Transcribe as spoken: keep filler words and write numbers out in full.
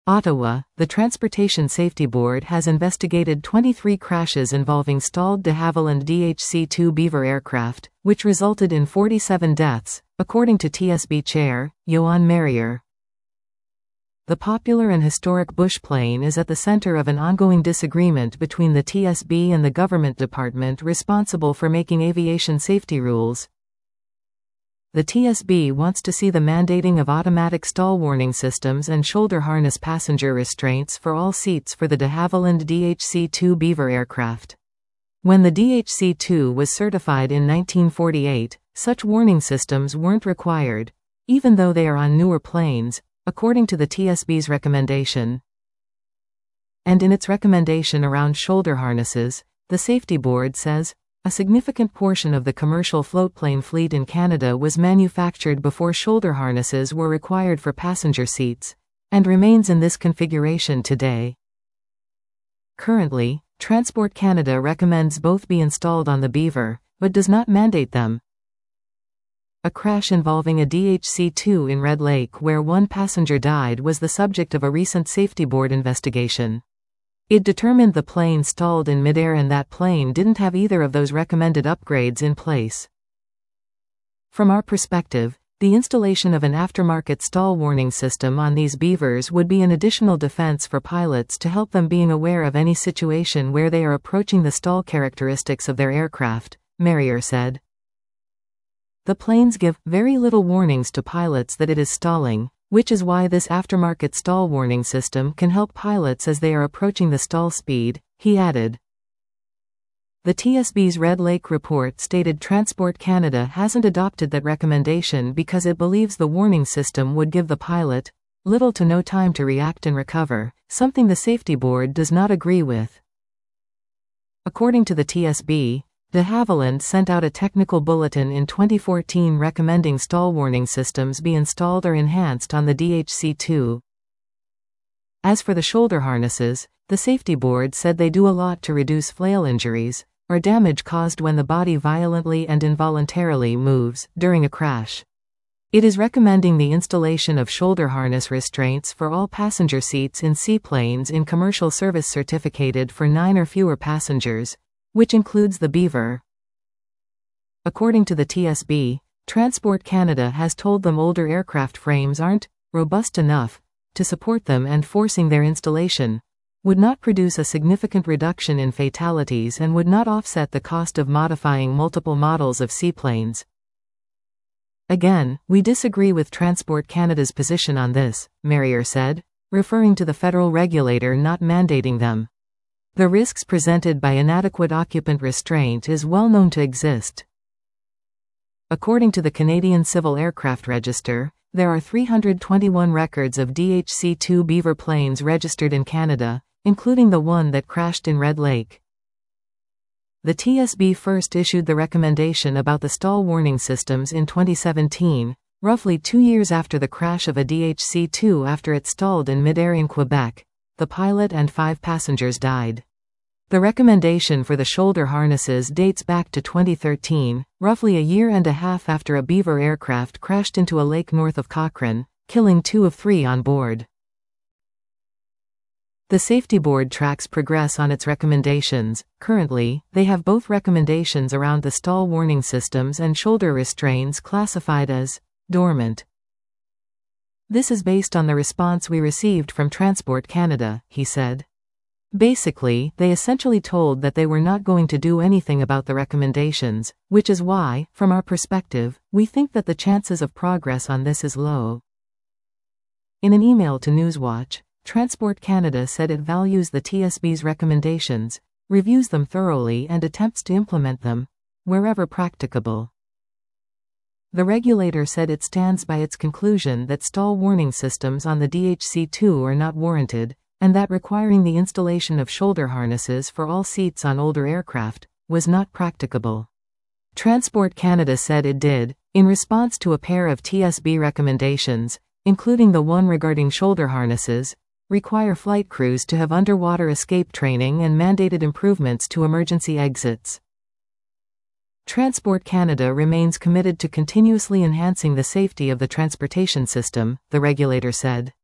Ottawa, the Transportation Safety Board has investigated twenty-three crashes involving stalled de Havilland D H C two Beaver aircraft, which resulted in forty-seven deaths, according to T S B Chair, Johan Merrier. The popular and historic Bush plane is at the center of an ongoing disagreement between the T S B and the government department responsible for making aviation safety rules. The T S B wants to see the mandating of automatic stall warning systems and shoulder harness passenger restraints for all seats for the de Havilland D H C two Beaver aircraft. When the D H C two was certified in nineteen forty-eight, such warning systems weren't required, even though they are on newer planes, according to the T S B's recommendation. And in its recommendation around shoulder harnesses, the Safety Board says, a significant portion of the commercial floatplane fleet in Canada was manufactured before shoulder harnesses were required for passenger seats, and remains in this configuration today. Currently, Transport Canada recommends both be installed on the Beaver, but does not mandate them. A crash involving a D H C two in Red Lake where one passenger died was the subject of a recent Safety Board investigation. It determined the plane stalled in midair and that plane didn't have either of those recommended upgrades in place. From our perspective, the installation of an aftermarket stall warning system on these Beavers would be an additional defense for pilots to help them being aware of any situation where they are approaching the stall characteristics of their aircraft, Merrier said. The planes give very little warnings to pilots that it is stalling, which is why this aftermarket stall warning system can help pilots as they are approaching the stall speed, he added. The T S B's Red Lake report stated Transport Canada hasn't adopted that recommendation because it believes the warning system would give the pilot little to no time to react and recover, something the Safety Board does not agree with. According to the T S B, de Havilland sent out a technical bulletin in twenty fourteen recommending stall warning systems be installed or enhanced on the D H C two. As for the shoulder harnesses, the Safety Board said they do a lot to reduce flail injuries, or damage caused when the body violently and involuntarily moves during a crash. It is recommending the installation of shoulder harness restraints for all passenger seats in seaplanes in commercial service certificated for nine or fewer passengers, which includes the Beaver. According to the T S B, Transport Canada has told them older aircraft frames aren't robust enough to support them and forcing their installation would not produce a significant reduction in fatalities and would not offset the cost of modifying multiple models of seaplanes. Again, we disagree with Transport Canada's position on this, Merrier said, referring to the federal regulator not mandating them. The risks presented by inadequate occupant restraint is well known to exist. According to the Canadian Civil Aircraft Register, there are three hundred twenty-one records of D H C two Beaver planes registered in Canada, including the one that crashed in Red Lake. The T S B first issued the recommendation about the stall warning systems in twenty seventeen, roughly two years after the crash of a D H C two after it stalled in midair in Quebec. The pilot and five passengers died. The recommendation for the shoulder harnesses dates back to twenty thirteen, roughly a year and a half after a Beaver aircraft crashed into a lake north of Cochrane, killing two of three on board. The Safety Board tracks progress on its recommendations. Currently, they have both recommendations around the stall warning systems and shoulder restraints classified as dormant. This is based on the response we received from Transport Canada, he said. Basically, they essentially told that they were not going to do anything about the recommendations, which is why, from our perspective, we think that the chances of progress on this is low. In an email to Newswatch, Transport Canada said it values the T S B's recommendations, reviews them thoroughly and attempts to implement them, wherever practicable. The regulator said it stands by its conclusion that stall warning systems on the D H C two are not warranted, and that requiring the installation of shoulder harnesses for all seats on older aircraft was not practicable. Transport Canada said it did, in response to a pair of T S B recommendations, including the one regarding shoulder harnesses, require flight crews to have underwater escape training and mandated improvements to emergency exits. Transport Canada remains committed to continuously enhancing the safety of the transportation system, the regulator said.